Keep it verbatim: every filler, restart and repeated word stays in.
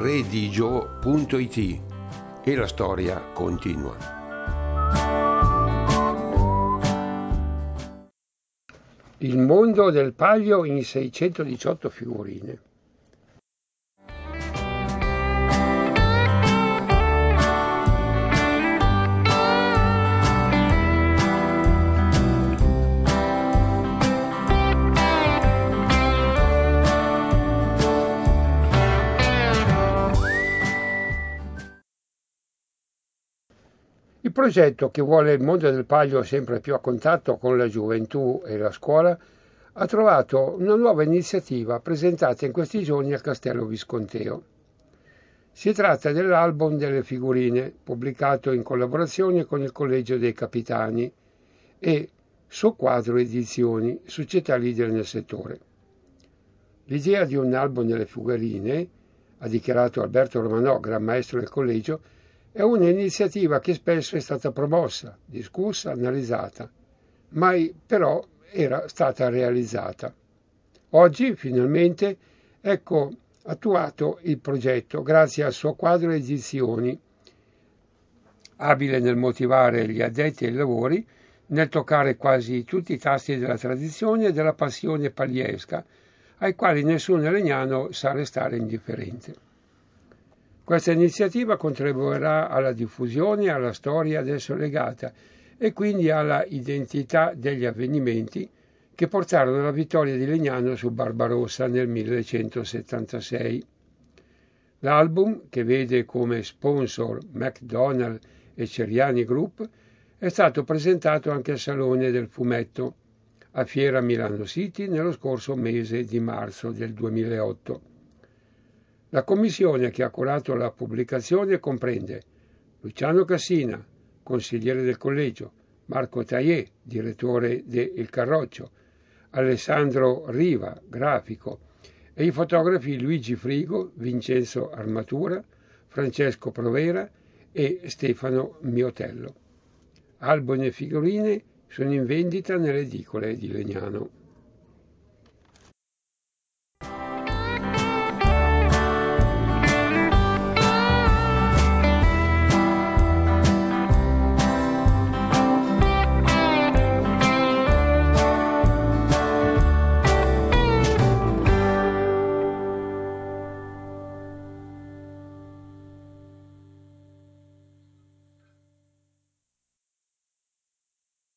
redigio punto it e la storia continua. Il mondo del Palio in seicentodiciotto figurine. Il progetto, che vuole il mondo del Palio sempre più a contatto con la gioventù e la scuola, ha trovato una nuova iniziativa presentata in questi giorni al Castello Visconteo. Si tratta dell'album delle figurine, pubblicato in collaborazione con il Collegio dei Capitani e Soquadro Edizioni, società leader nel settore. L'idea di un album delle figurine, ha dichiarato Alberto Romanò, gran maestro del collegio, è un'iniziativa che spesso è stata promossa, discussa, analizzata, mai però era stata realizzata. Oggi, finalmente, ecco attuato il progetto grazie al suo quadro edizioni, abile nel motivare gli addetti ai lavori, nel toccare quasi tutti i tasti della tradizione e della passione pagliesca, ai quali nessun legnano sa restare indifferente. Questa iniziativa contribuirà alla diffusione e alla storia adesso legata e quindi alla identità degli avvenimenti che portarono alla vittoria di Legnano su Barbarossa nel millecentosettantasei. L'album, che vede come sponsor McDonald's e Ceriani Group, è stato presentato anche al Salone del Fumetto a Fiera Milano City nello scorso mese di marzo del duemilaotto. La commissione che ha curato la pubblicazione comprende Luciano Cassina, consigliere del collegio, Marco Taier, direttore de Il Carroccio, Alessandro Riva, grafico, e i fotografi Luigi Frigo, Vincenzo Armatura, Francesco Provera e Stefano Miotello. Album e figurine sono in vendita nelle edicole di Legnano.